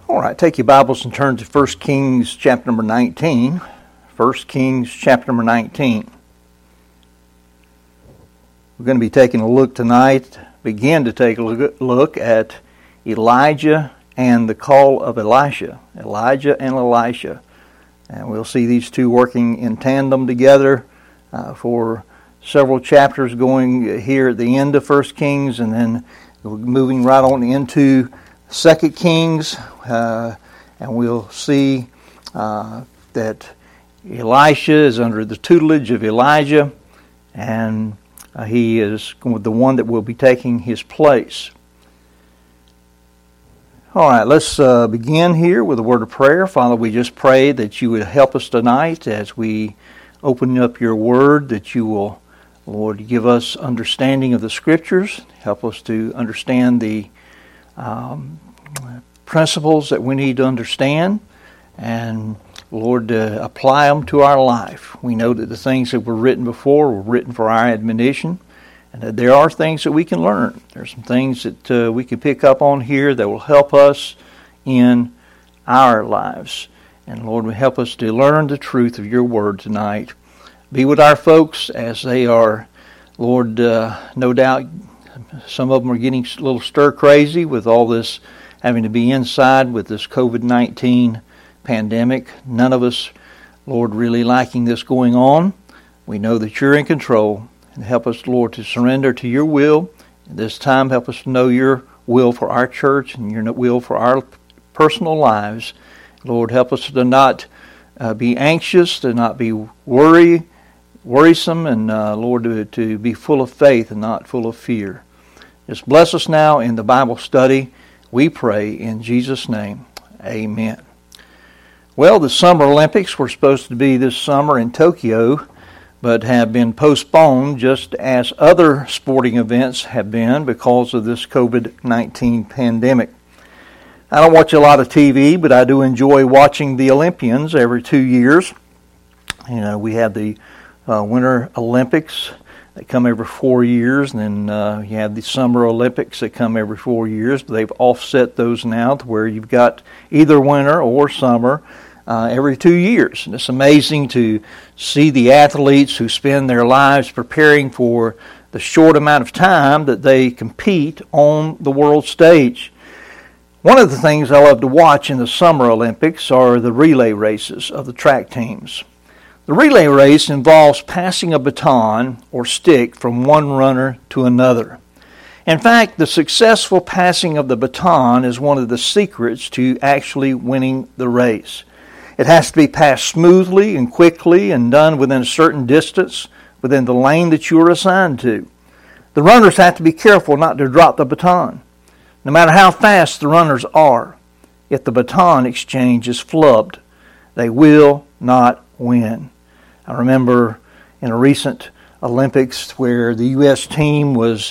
All right, take your Bibles and turn to 1 Kings chapter number 19. 1 Kings chapter number 19. We're going to be taking a look tonight, begin to take a look at Elijah and the call of Elisha. Elijah and Elisha. And we'll see these two working in tandem together for several chapters going here at the end of 1 Kings and then moving right on into 2 Kings, and we'll see that Elisha is under the tutelage of Elijah, and he is the one that will be taking his place. All right, let's begin here with a word of prayer. Father, we just pray that you would help us tonight as we open up your word, that you will, Lord, give us understanding of the Scriptures, help us to understand the principles that we need to understand, and Lord, apply them to our life. We know that the things that were written before were written for our admonition, and that there are things that we can learn. There's some things that we can pick up on here that will help us in our lives. And Lord, help us to learn the truth of your word tonight. Be with our folks as they are, Lord, no doubt some of them are getting a little stir-crazy with all this having to be inside with this COVID-19 pandemic. None of us, Lord, really liking this going on. We know that you're in control. And help us, Lord, to surrender to your will. At this time, help us to know your will for our church and your will for our personal lives. Lord, help us to not be anxious, to not be worrisome, and Lord, to be full of faith and not full of fear. Just bless us now in the Bible study. We pray in Jesus' name. Amen. Well, the Summer Olympics were supposed to be this summer in Tokyo, but have been postponed just as other sporting events have been because of this COVID-19 pandemic. I don't watch a lot of TV, but I do enjoy watching the Olympians every 2 years. You know, we have the Winter Olympics that come every 4 years, and then you have the Summer Olympics that come every 4 years. But they've offset those now to where you've got either winter or summer every 2 years. And it's amazing to see the athletes who spend their lives preparing for the short amount of time that they compete on the world stage. One of the things I love to watch in the Summer Olympics are the relay races of the track teams. The relay race involves passing a baton or stick from one runner to another. In fact, the successful passing of the baton is one of the secrets to actually winning the race. It has to be passed smoothly and quickly and done within a certain distance within the lane that you are assigned to. The runners have to be careful not to drop the baton. No matter how fast the runners are, if the baton exchange is flubbed, they will not win. I remember in a recent Olympics where the U.S. team was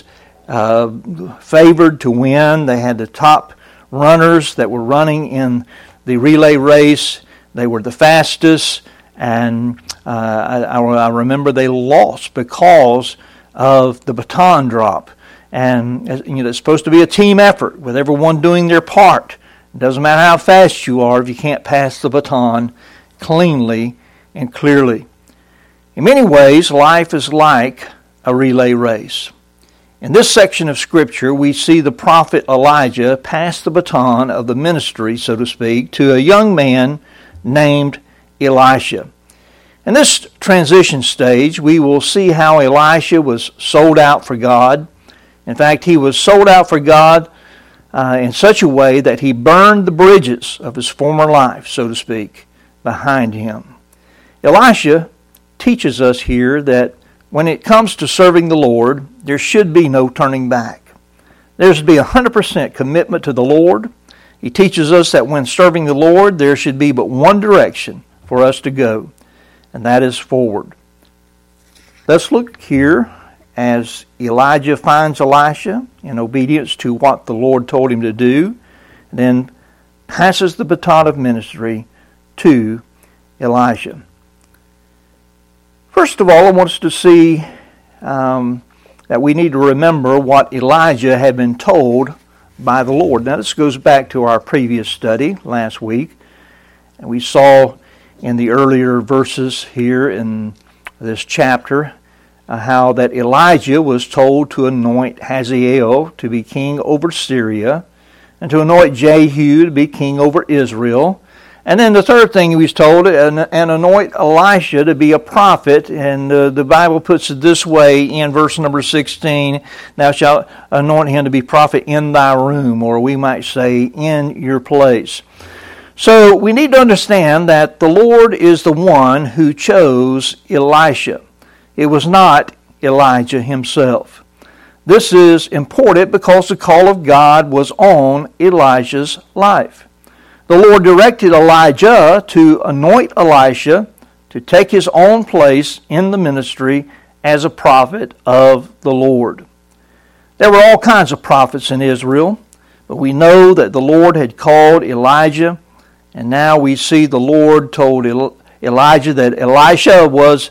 favored to win. They had the top runners that were running in the relay race. They were the fastest, and I remember they lost because of the baton drop. And you know, it's supposed to be a team effort with everyone doing their part. It doesn't matter how fast you are if you can't pass the baton cleanly and clearly. In many ways, life is like a relay race. In this section of Scripture, we see the prophet Elijah pass the baton of the ministry, so to speak, to a young man named Elisha. In this transition stage, we will see how Elisha was sold out for God. In fact, he was sold out for God in such a way that he burned the bridges of his former life, so to speak, behind him. Elisha teaches us here that when it comes to serving the Lord, there should be no turning back. There should be 100% commitment to the Lord. He teaches us that when serving the Lord, there should be but one direction for us to go, and that is forward. Let's look here as Elijah finds Elisha in obedience to what the Lord told him to do, and then passes the baton of ministry to Elisha. First of all, I want us to see that we need to remember what Elijah had been told by the Lord. Now this goes back to our previous study last week. And we saw in the earlier verses here in this chapter how that Elijah was told to anoint Hazael to be king over Syria and to anoint Jehu to be king over Israel. And then the third thing he was told, and anoint Elisha to be a prophet. And the Bible puts it this way in verse number 16, thou shalt anoint him to be prophet in thy room, or we might say in your place. So we need to understand that the Lord is the one who chose Elisha. It was not Elijah himself. This is important because the call of God was on Elijah's life. The Lord directed Elijah to anoint Elisha to take his own place in the ministry as a prophet of the Lord. There were all kinds of prophets in Israel, but we know that the Lord had called Elijah, and now we see the Lord told Elijah that Elisha was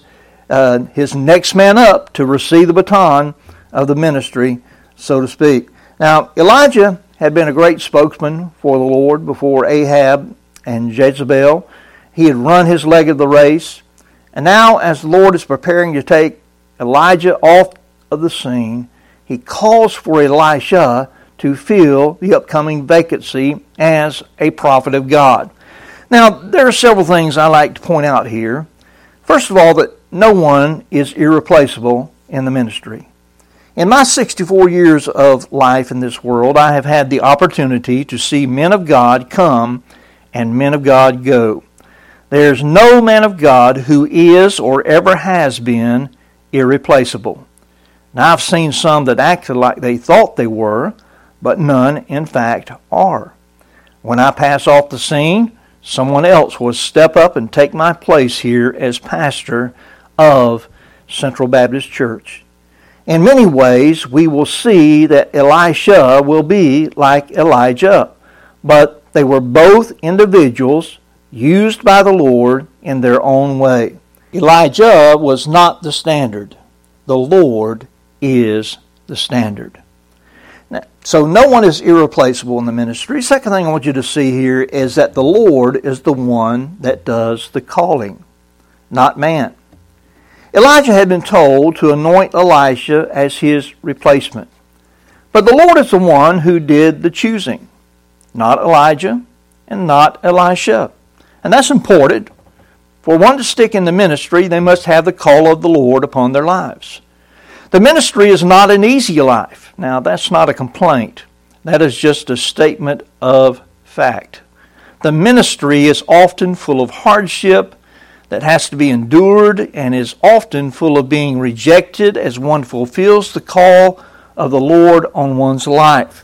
his next man up to receive the baton of the ministry, so to speak. Now, Elijah had been a great spokesman for the Lord before Ahab and Jezebel. He had run his leg of the race. And now, as the Lord is preparing to take Elijah off of the scene, he calls for Elisha to fill the upcoming vacancy as a prophet of God. Now, there are several things I like to point out here. First of all, that no one is irreplaceable in the ministry. In my 64 years of life in this world, I have had the opportunity to see men of God come and men of God go. There's no man of God who is or ever has been irreplaceable. Now, I've seen some that acted like they thought they were, but none, in fact, are. When I pass off the scene, someone else will step up and take my place here as pastor of Central Baptist Church. In many ways, we will see that Elisha will be like Elijah, but they were both individuals used by the Lord in their own way. Elijah was not the standard. The Lord is the standard. Now, so no one is irreplaceable in the ministry. Second thing I want you to see here is that the Lord is the one that does the calling, not man. Elijah had been told to anoint Elisha as his replacement. But the Lord is the one who did the choosing, not Elijah and not Elisha. And that's important. For one to stick in the ministry, they must have the call of the Lord upon their lives. The ministry is not an easy life. Now, that's not a complaint. That is just a statement of fact. The ministry is often full of hardship that has to be endured and is often full of being rejected as one fulfills the call of the Lord on one's life.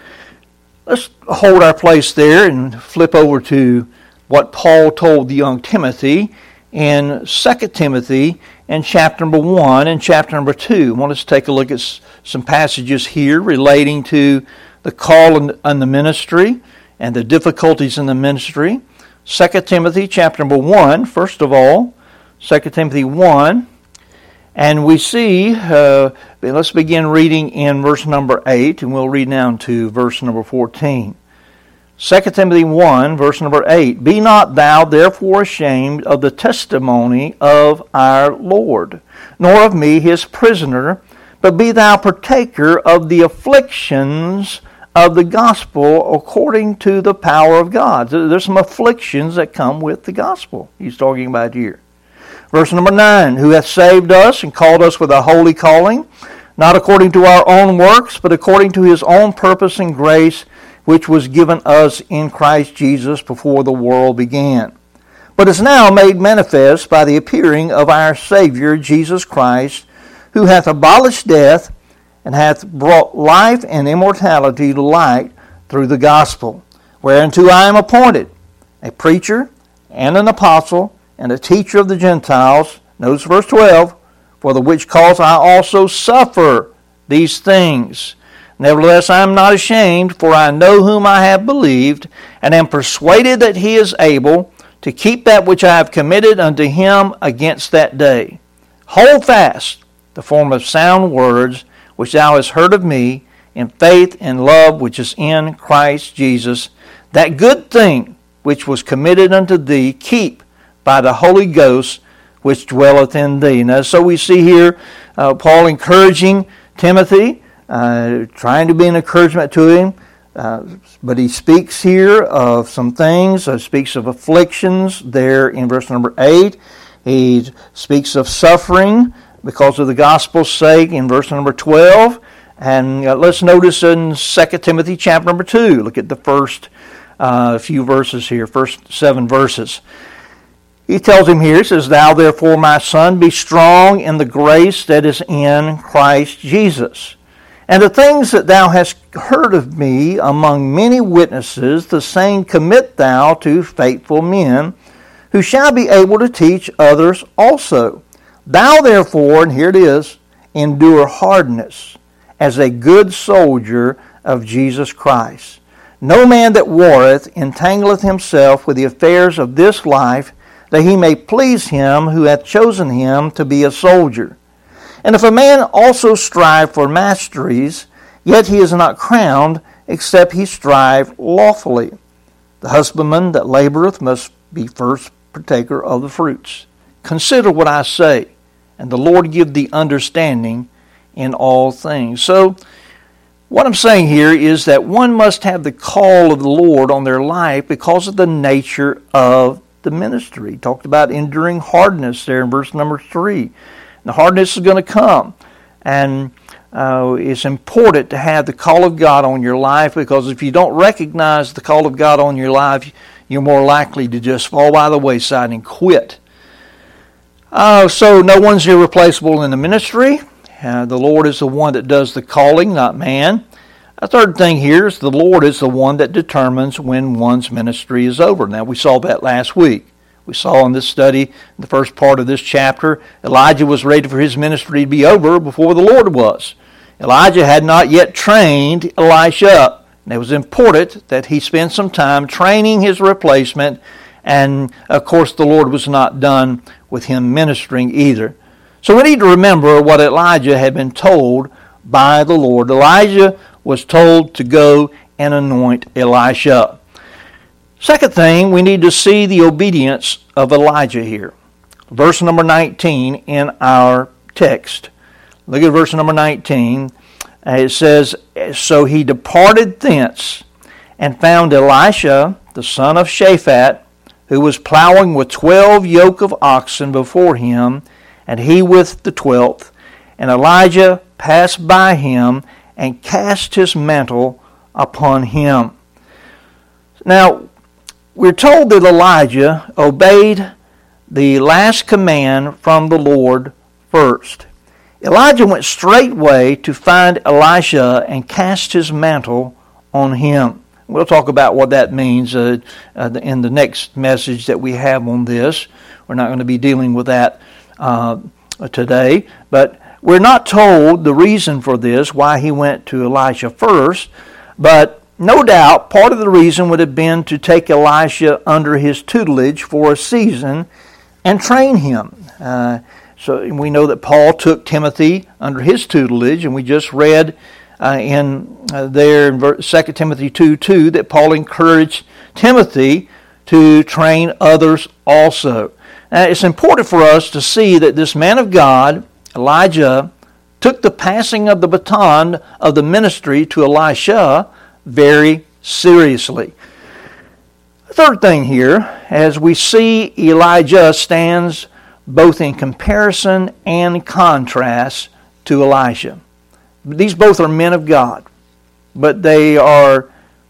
Let's hold our place there and flip over to what Paul told the young Timothy in 2 Timothy in chapter number 1 and chapter number 2. I want us to take a look at some passages here relating to the call and the ministry and the difficulties in the ministry. 2 Timothy chapter number 1, first of all, 2 Timothy 1, and we see, let's begin reading in verse number 8, and we'll read down to verse number 14. 2 Timothy 1, verse number 8, Be not thou therefore ashamed of the testimony of our Lord, nor of me his prisoner, but be thou partaker of the afflictions of the gospel according to the power of God. There's some afflictions that come with the gospel he's talking about here. Verse number 9, Who hath saved us and called us with a holy calling, not according to our own works, but according to his own purpose and grace, which was given us in Christ Jesus before the world began, but is now made manifest by the appearing of our Savior Jesus Christ, who hath abolished death, and hath brought life and immortality to light through the gospel, whereunto I am appointed, a preacher and an apostle and a teacher of the Gentiles. Notice verse 12, For the which cause I also suffer these things. Nevertheless, I am not ashamed, for I know whom I have believed, and am persuaded that he is able to keep that which I have committed unto him against that day. Hold fast the form of sound words which thou hast heard of me in faith and love which is in Christ Jesus. That good thing which was committed unto thee, keep by the Holy Ghost which dwelleth in thee. Now, so we see here Paul encouraging Timothy, trying to be an encouragement to him. But he speaks here of some things. Speaks of afflictions there in verse number 8. He speaks of suffering because of the gospel's sake in verse number 12. And let's notice in 2 Timothy chapter number 2. Look at the first few verses here, first 7 verses. He tells him here, he says, Thou therefore, my son, be strong in the grace that is in Christ Jesus. And the things that thou hast heard of me among many witnesses, the same commit thou to faithful men, who shall be able to teach others also. Thou therefore, and here it is, endure hardness as a good soldier of Jesus Christ. No man that warreth entangleth himself with the affairs of this life, that he may please him who hath chosen him to be a soldier. And if a man also strive for masteries, yet he is not crowned, except he strive lawfully. The husbandman that laboreth must be first partaker of the fruits. Consider what I say, and the Lord give thee understanding in all things. So, what I'm saying here is that one must have the call of the Lord on their life because of the nature of the ministry. He talked about enduring hardness there in verse number 3. The hardness is going to come. And it's important to have the call of God on your life, because if you don't recognize the call of God on your life, you're more likely to just fall by the wayside and quit. So no one's irreplaceable in the ministry. The Lord is the one that does the calling, not man. A third thing here is the Lord is the one that determines when one's ministry is over. Now, we saw that last week. We saw in this study, in the first part of this chapter, Elijah was ready for his ministry to be over before the Lord was. Elijah had not yet trained Elisha up. And it was important that he spend some time training his replacement. And, of course, the Lord was not done with him ministering either. So we need to remember what Elijah had been told by the Lord. Elijah was told to go and anoint Elisha. Second thing, we need to see the obedience of Elijah here. Verse number 19 in our text. Look at verse number 19. It says, So he departed thence and found Elisha, the son of Shaphat, who was plowing with 12 yoke of oxen before him, and he with the 12th. And Elijah passed by him and cast his mantle upon him. Now, we're told that Elijah obeyed the last command from the Lord first. Elijah went straightway to find Elisha and cast his mantle on him. We'll talk about what that means in the next message that we have on this. We're not going to be dealing with that today, but we're not told the reason for this, why he went to Elisha first, but no doubt part of the reason would have been to take Elisha under his tutelage for a season and train him. So we know that Paul took Timothy under his tutelage, and we just read there in 2 Timothy 2:2 that Paul encouraged Timothy to train others also. Now, it's important for us to see that this man of God, Elijah, took the passing of the baton of the ministry to Elisha very seriously. The third thing here, as we see Elijah stands both in comparison and contrast to Elisha. These both are men of God, but they are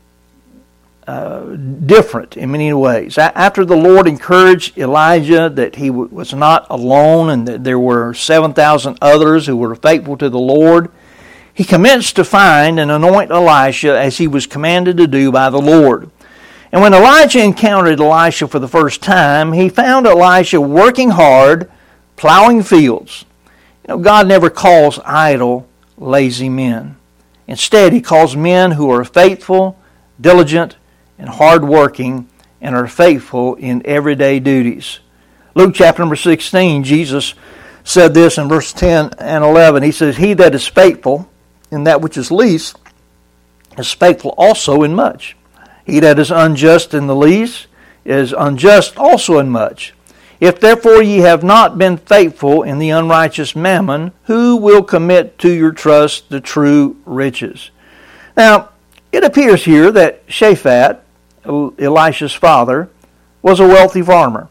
different in many ways. After the Lord encouraged Elijah that he was not alone and that there were 7,000 others who were faithful to the Lord, he commenced to find and anoint Elisha as he was commanded to do by the Lord. And when Elijah encountered Elisha for the first time, he found Elisha working hard, plowing fields. You know, God never calls idle, lazy men. Instead, he calls men who are faithful, diligent, and hardworking, and are faithful in everyday duties. Luke chapter number 16, Jesus said this in verse 10 and 11. He says, He that is faithful in that which is least is faithful also in much. He that is unjust in the least is unjust also in much. If therefore ye have not been faithful in the unrighteous mammon, who will commit to your trust the true riches? Now, it appears here that Shaphat, Elisha's father, was a wealthy farmer.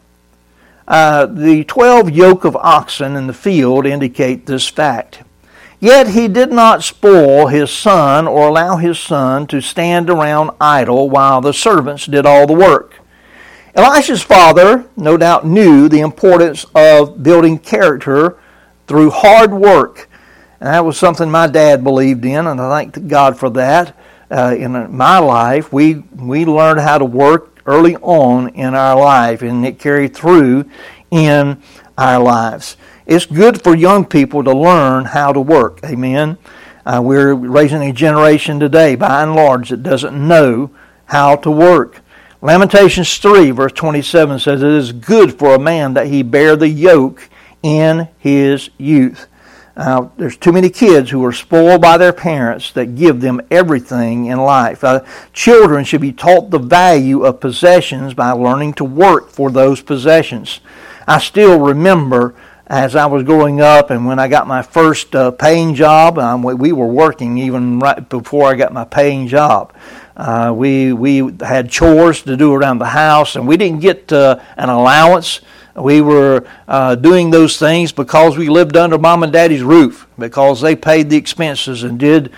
The 12 yoke of oxen in the field indicate this fact. Yet he did not spoil his son or allow his son to stand around idle while the servants did all the work. Elisha's father no doubt knew the importance of building character through hard work. And that was something my dad believed in, and I thank God for that. In my life, we learned how to work early on in our life, and it carried through in our lives. It's good for young people to learn how to work. Amen. We're raising a generation today, by and large, that doesn't know how to work. Lamentations 3, verse 27 says, it is good for a man that he bear the yoke in his youth. There's too many kids who are spoiled by their parents that give them everything in life. Children should be taught the value of possessions by learning to work for those possessions. I still remember as I was growing up and when I got my first paying job, we were working even right before I got my paying job. We had chores to do around the house, and we didn't get an allowance. We were doing those things because we lived under Mom and Daddy's roof, because they paid the expenses and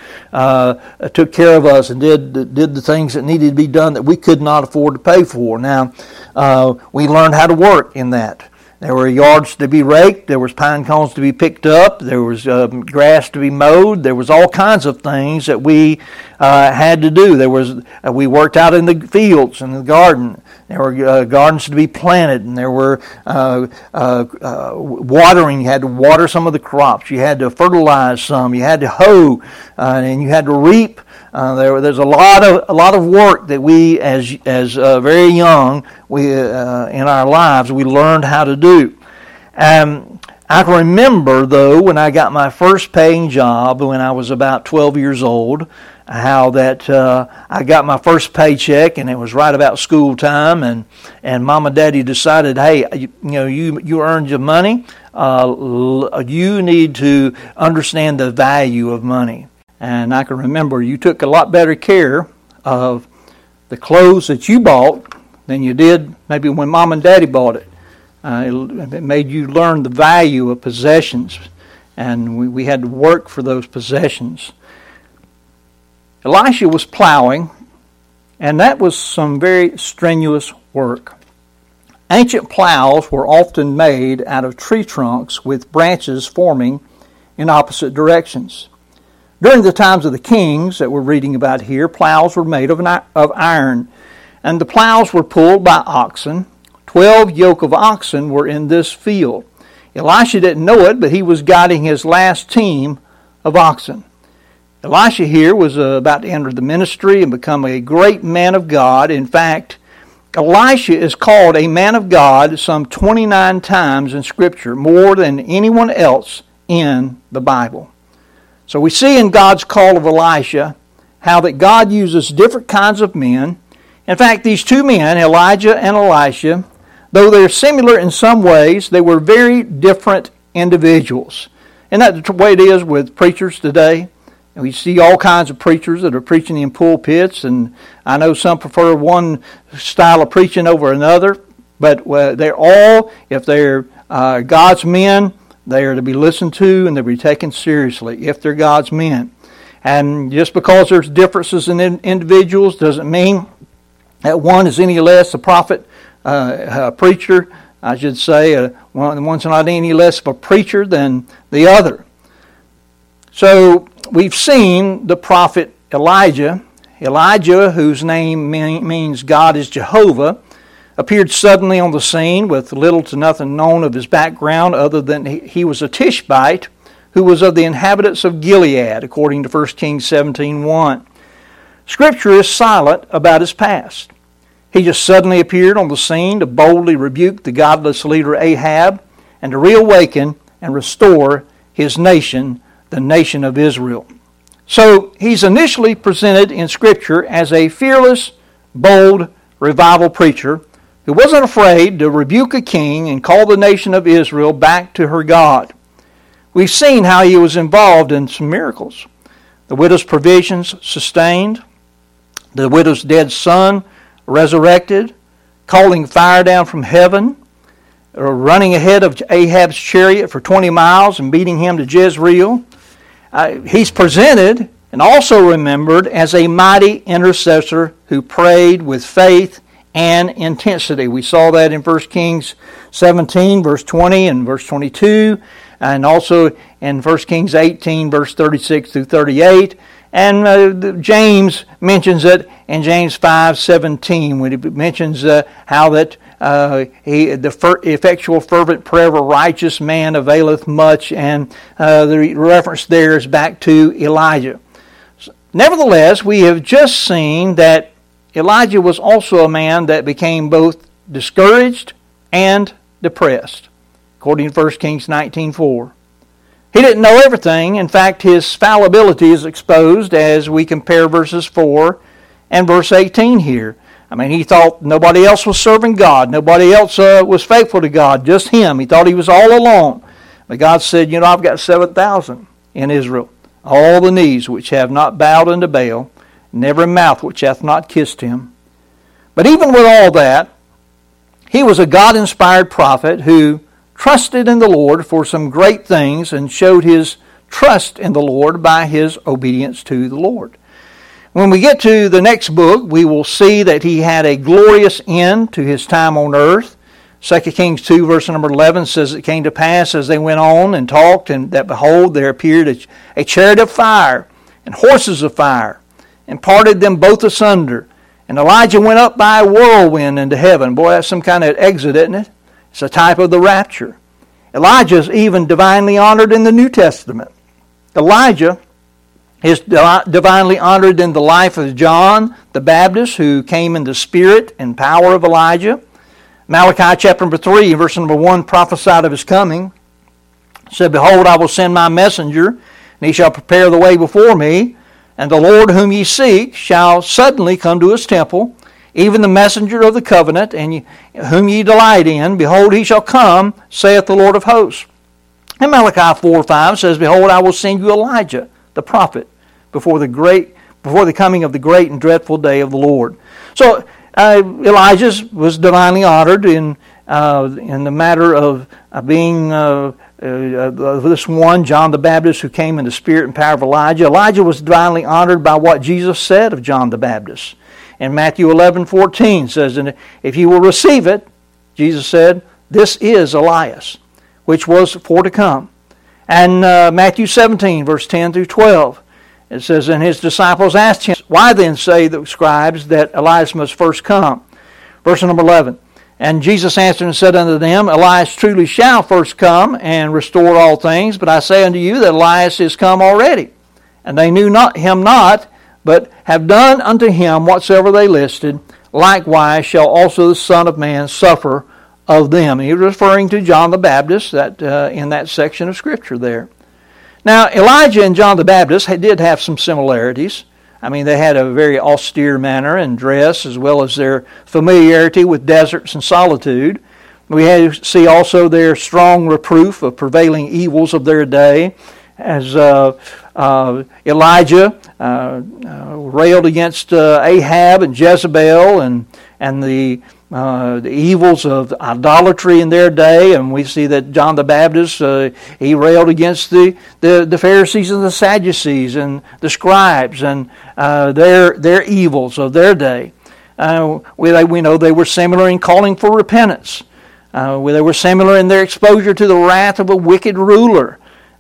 took care of us and did the things that needed to be done that we could not afford to pay for. Now, we learned how to work in that. There were yards to be raked. There was pine cones to be picked up. There was grass to be mowed. There was all kinds of things that we had to do. We worked out in the fields and the garden. There were gardens to be planted, and there were watering. You had to water some of the crops. You had to fertilize some. You had to hoe, and you had to reap. There's a lot of work that we, as very young, in our lives, we learned how to do. I can remember, though, when I got my first paying job when I was about 12 years old, how that I got my first paycheck, and it was right about school time, and Mom and Daddy decided, hey, you earned your money, you need to understand the value of money. And I can remember you took a lot better care of the clothes that you bought than you did maybe when Mom and Daddy bought it. It made you learn the value of possessions, and we had to work for those possessions. Elisha was plowing, and that was some very strenuous work. Ancient plows were often made out of tree trunks with branches forming in opposite directions. During the times of the kings that we're reading about here, plows were made of iron, and the plows were pulled by oxen. 12 yoke of oxen were in this field. Elisha didn't know it, but he was guiding his last team of oxen. Elisha here was about to enter the ministry and become a great man of God. In fact, Elisha is called a man of God some 29 times in Scripture, more than anyone else in the Bible. So we see in God's call of Elisha how that God uses different kinds of men. In fact, these two men, Elijah and Elisha, though they're similar in some ways, they were very different individuals. Isn't that the way it is with preachers today? And we see all kinds of preachers that are preaching in pulpits, and I know some prefer one style of preaching over another, but they're all, if they're God's men, they are to be listened to and they're to be taken seriously if they're God's men. And just because there's differences in individuals doesn't mean that one is any less a prophet, a preacher, I should say. One's not any less of a preacher than the other. So we've seen the prophet Elijah. Elijah, whose name means God is Jehovah, appeared suddenly on the scene with little to nothing known of his background other than he was a Tishbite who was of the inhabitants of Gilead, according to 1 Kings 17:1. Scripture is silent about his past. He just suddenly appeared on the scene to boldly rebuke the godless leader Ahab and to reawaken and restore his nation, the nation of Israel. So he's initially presented in Scripture as a fearless, bold revival preacher who wasn't afraid to rebuke a king and call the nation of Israel back to her God. We've seen how he was involved in some miracles. The widow's provisions sustained, the widow's dead son resurrected, calling fire down from heaven, running ahead of Ahab's chariot for 20 miles and beating him to Jezreel. He's presented and also remembered as a mighty intercessor who prayed with faith and intensity. We saw that in 1 Kings 17, verse 20 and verse 22, and also in 1 Kings 18, verse 36 through 38. And James mentions it in James 5:17 when he mentions how that the effectual fervent prayer of a righteous man availeth much, and the reference there is back to Elijah. Nevertheless, we have just seen that Elijah was also a man that became both discouraged and depressed, according to 1 Kings 19:4. He didn't know everything. In fact, his fallibility is exposed as we compare verses 4 and verse 18 here. I mean, he thought nobody else was serving God. Nobody else was faithful to God, just him. He thought he was all alone. But God said, I've got 7,000 in Israel, all the knees which have not bowed unto Baal, and every mouth which hath not kissed him. But even with all that, he was a God-inspired prophet who trusted in the Lord for some great things and showed his trust in the Lord by his obedience to the Lord. When we get to the next book, we will see that he had a glorious end to his time on earth. 2 Kings 2, verse number 11 says, it came to pass as they went on and talked, and that behold, there appeared a chariot of fire and horses of fire, and parted them both asunder. And Elijah went up by a whirlwind into heaven. Boy, that's some kind of exit, isn't it? It's a type of the rapture. Elijah is even divinely honored in the New Testament. Elijah is divinely honored in the life of John the Baptist, who came in the spirit and power of Elijah. Malachi chapter number 3, verse number 1 prophesied of his coming. Said, behold, I will send my messenger, and he shall prepare the way before me. And the Lord whom ye seek shall suddenly come to his temple, even the messenger of the covenant, and whom ye delight in. Behold, he shall come, saith the Lord of hosts. And Malachi 4:5 says, behold, I will send you Elijah, the prophet, before the coming of the great and dreadful day of the Lord. So Elijah was divinely honored in the matter of being this one, John the Baptist, who came in the spirit and power of Elijah. Elijah was divinely honored by what Jesus said of John the Baptist. And Matthew 11:14 says, and if you will receive it, Jesus said, this is Elias, which was for to come. And Matthew 17, verse 10 through 12, it says, and his disciples asked him, why then say the scribes that Elias must first come? Verse number 11, and Jesus answered and said unto them, Elias truly shall first come and restore all things, but I say unto you that Elias is come already. And they knew him not, but have done unto him whatsoever they listed. Likewise shall also the Son of Man suffer of them. He was referring to John the Baptist in that section of Scripture there. Now, Elijah and John the Baptist did have some similarities. I mean, they had a very austere manner and dress, as well as their familiarity with deserts and solitude. We see also their strong reproof of prevailing evils of their day, as Elijah railed against Ahab and Jezebel and the evils of idolatry in their day, and we see that John the Baptist he railed against the Pharisees and the Sadducees and the scribes and their evils of their day. We know they were similar in calling for repentance. They were similar in their exposure to the wrath of a wicked ruler.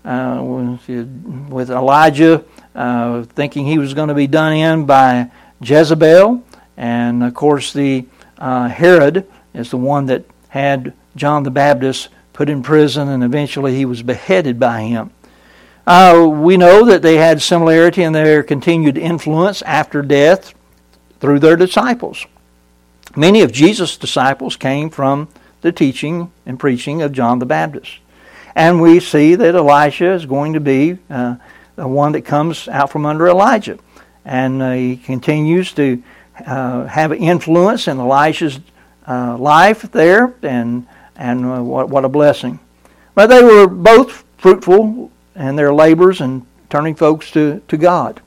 With Elijah thinking he was going to be done in by Jezebel, and of course the Herod is the one that had John the Baptist put in prison, and eventually he was beheaded by him. We know that they had similarity in their continued influence after death through their disciples. Many of Jesus' disciples came from the teaching and preaching of John the Baptist. And we see that Elisha is going to be the one that comes out from under Elijah. And he continues to have influence in Elisha's life there, and what a blessing. But they were both fruitful in their labors and turning folks to God.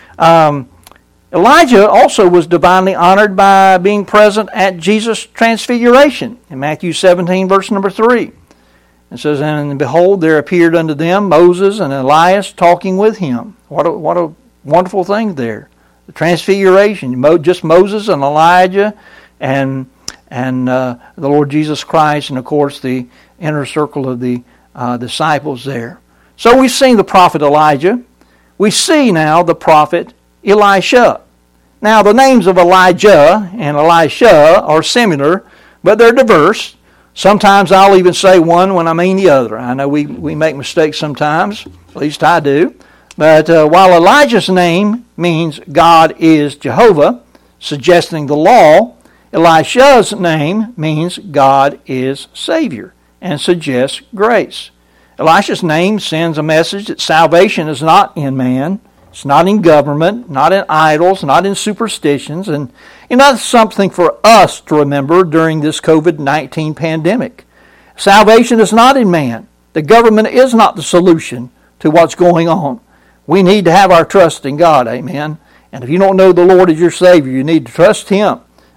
Elijah also was divinely honored by being present at Jesus' transfiguration in Matthew 17, verse number 3. It says, "And behold, there appeared unto them Moses and Elias talking with him." What a wonderful thing there. The transfiguration, just Moses and Elijah and the Lord Jesus Christ, and of course the inner circle of the disciples there. So we've seen the prophet Elijah. We see now the prophet Elisha. Now the names of Elijah and Elisha are similar, but they're diverse. Sometimes I'll even say one when I mean the other. I know we make mistakes sometimes, at least I do. But while Elijah's name means God is Jehovah, suggesting the law, Elisha's name means God is Savior and suggests grace. Elisha's name sends a message that salvation is not in man, it's not in government, not in idols, not in superstitions, and that's something for us to remember during this COVID-19 pandemic. Salvation is not in man. The government is not the solution to what's going on. We need to have our trust in God, amen. And if you don't know the Lord as your Savior, you need to trust Him.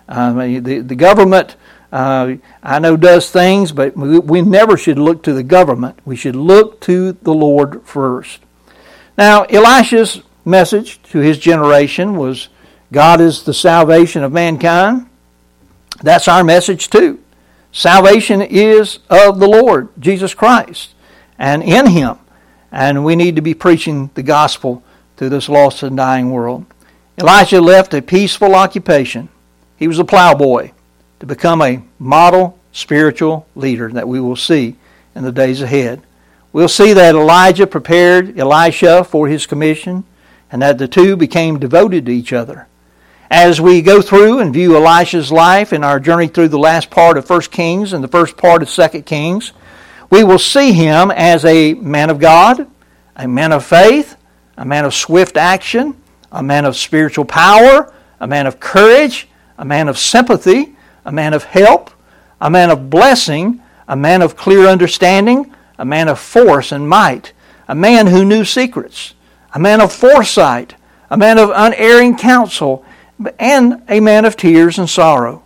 The government, I know, does things, but we never should look to the government. We should look to the Lord first. Now, Elisha's message to his generation was, God is the salvation of mankind. That's our message too. Salvation is of the Lord, Jesus Christ, and in Him. And we need to be preaching the gospel to this lost and dying world. Elisha left a peaceful occupation. He was a plowboy to become a model spiritual leader that we will see in the days ahead. We'll see that Elijah prepared Elisha for his commission, and that the two became devoted to each other. As we go through and view Elisha's life in our journey through the last part of 1 Kings and the first part of 2 Kings, we will see him as a man of God, a man of faith, a man of swift action, a man of spiritual power, a man of courage, a man of sympathy, a man of help, a man of blessing, a man of clear understanding, a man of force and might, a man who knew secrets, a man of foresight, a man of unerring counsel, and a man of tears and sorrow.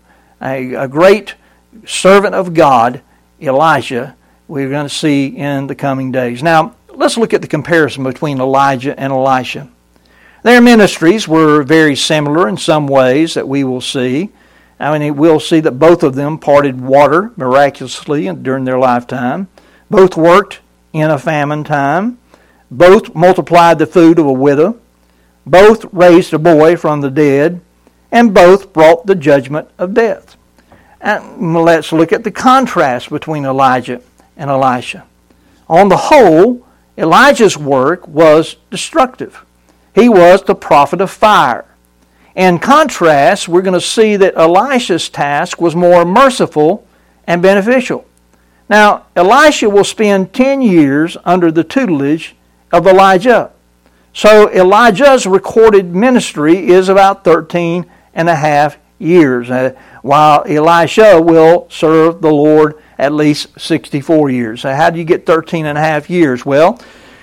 A great servant of God, Elisha, we're going to see in the coming days. Now, let's look at the comparison between Elijah and Elisha. Their ministries were very similar in some ways that we will see. We'll see that both of them parted water miraculously during their lifetime. Both worked in a famine time. Both multiplied the food of a widow. Both raised a boy from the dead. And both brought the judgment of death. And let's look at the contrast between Elijah and Elisha. On the whole, Elijah's work was destructive. He was the prophet of fire. In contrast, we're going to see that Elisha's task was more merciful and beneficial. Now, Elisha will spend 10 years under the tutelage of Elijah. So Elijah's recorded ministry is about 13 and a half years, while Elisha will serve the Lord at least 64 years. So how do you get 13 and a half years? Well,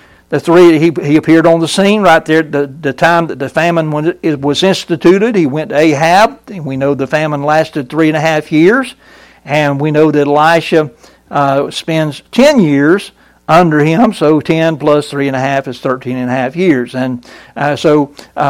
he appeared on the scene right there at the time that the famine was instituted. He went to Ahab, and we know the famine lasted 3.5 years. And we know that Elisha spends 10 years under him, so 10 plus 3.5 is 13.5 years. And so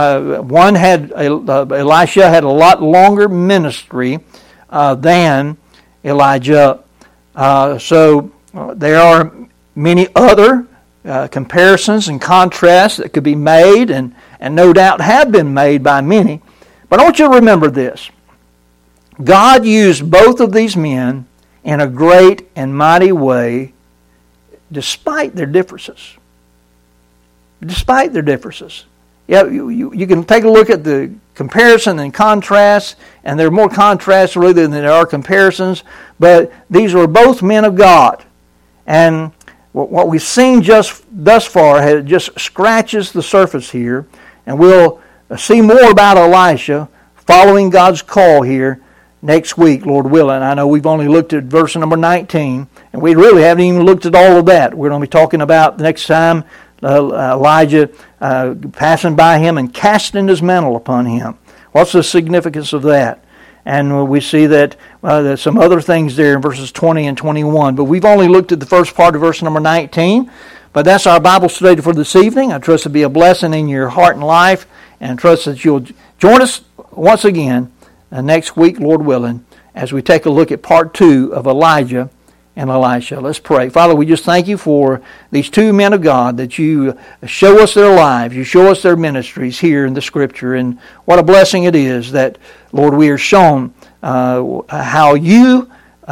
Elisha had a lot longer ministry than Elijah. So there are many other comparisons and contrasts that could be made, and no doubt have been made by many. But I want you to remember this. God used both of these men in a great and mighty way despite their differences. Despite their differences. Yeah, you can take a look at the comparison and contrast, and there are more contrasts really than there are comparisons, but these were both men of God. And what we've seen just thus far just scratches the surface here, and we'll see more about Elisha following God's call here next week, Lord willing. I know we've only looked at verse number 19, and we really haven't even looked at all of that. We're going to be talking about the next time Elijah passing by him and casting his mantle upon him. What's the significance of that? And we see that there's some other things there in verses 20 and 21. But we've only looked at the first part of verse number 19. But that's our Bible study for this evening. I trust it'll be a blessing in your heart and life, and trust that you'll join us once again next week, Lord willing, as we take a look at part 2 of Elijah and Elisha. Let's pray. Father, we just thank you for these two men of God, that you show us their lives, you show us their ministries here in the Scripture, and what a blessing it is that, Lord, we are shown how you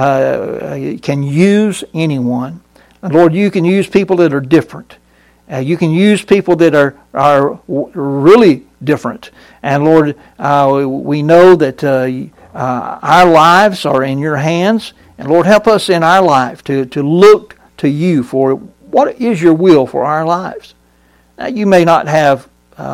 can use anyone. And Lord, you can use people that are different. You can use people that are really different. And Lord, we know that our lives are in your hands. And Lord, help us in our life to look to you for what is your will for our lives. Now, you may not have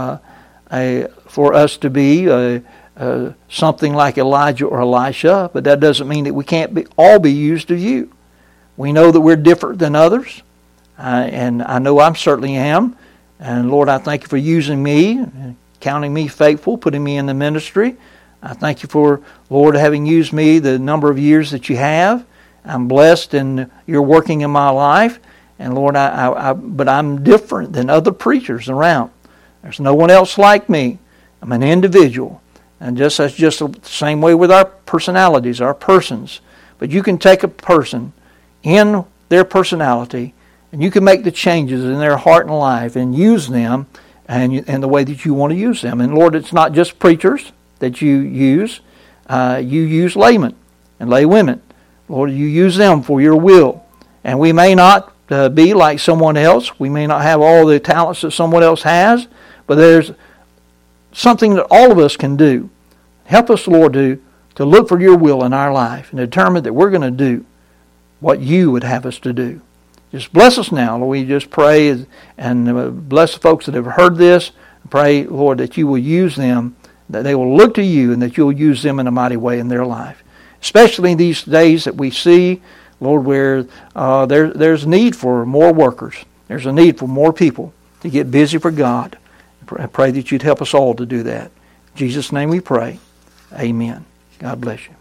for us to be something like Elijah or Elisha, but that doesn't mean that we can't all be used of you. We know that we're different than others, and I know I certainly am. And Lord, I thank you for using me, counting me faithful, putting me in the ministry. I thank you for, Lord, having used me the number of years that you have. I'm blessed and you're working in my life. And Lord, but I'm different than other preachers around. There's no one else like me. I'm an individual. And that's just the same way with our personalities, our persons. But you can take a person in their personality, and you can make the changes in their heart and life and use them and the way that you want to use them. And Lord, it's not just preachers that you use. You use laymen and laywomen. Lord, you use them for your will. And we may not be like someone else. We may not have all the talents that someone else has, but there's something that all of us can do. Help us, Lord, to look for your will in our life and determine that we're going to do what you would have us to do. Just bless us now, Lord. We just pray and bless the folks that have heard this. Pray, Lord, that you will use them, that they will look to you, and that you'll use them in a mighty way in their life. Especially in these days that we see, Lord, where there's need for more workers. There's a need for more people to get busy for God. I pray that you'd help us all to do that. In Jesus' name we pray. Amen. God bless you.